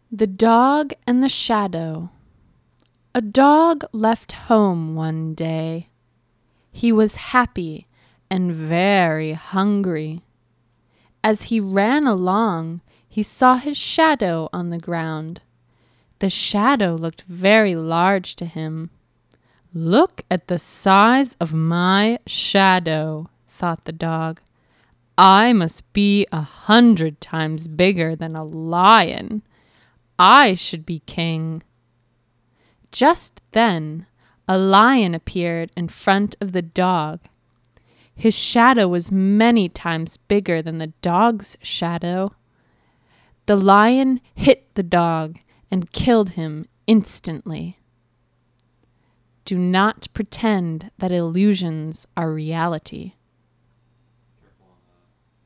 The Dog and the Shadow. A dog left home one day. He was happy and very hungry. As he ran along, he saw his shadow on the ground. The shadow looked very large to him. "Look at the size of my shadow," thought the dog. "I must be 100 times bigger than a lion. I should be king." Just then, a lion appeared in front of the dog. His shadow was many times bigger than the dog's shadow. The lion hit the dog and killed him instantly. Do not pretend that illusions are reality.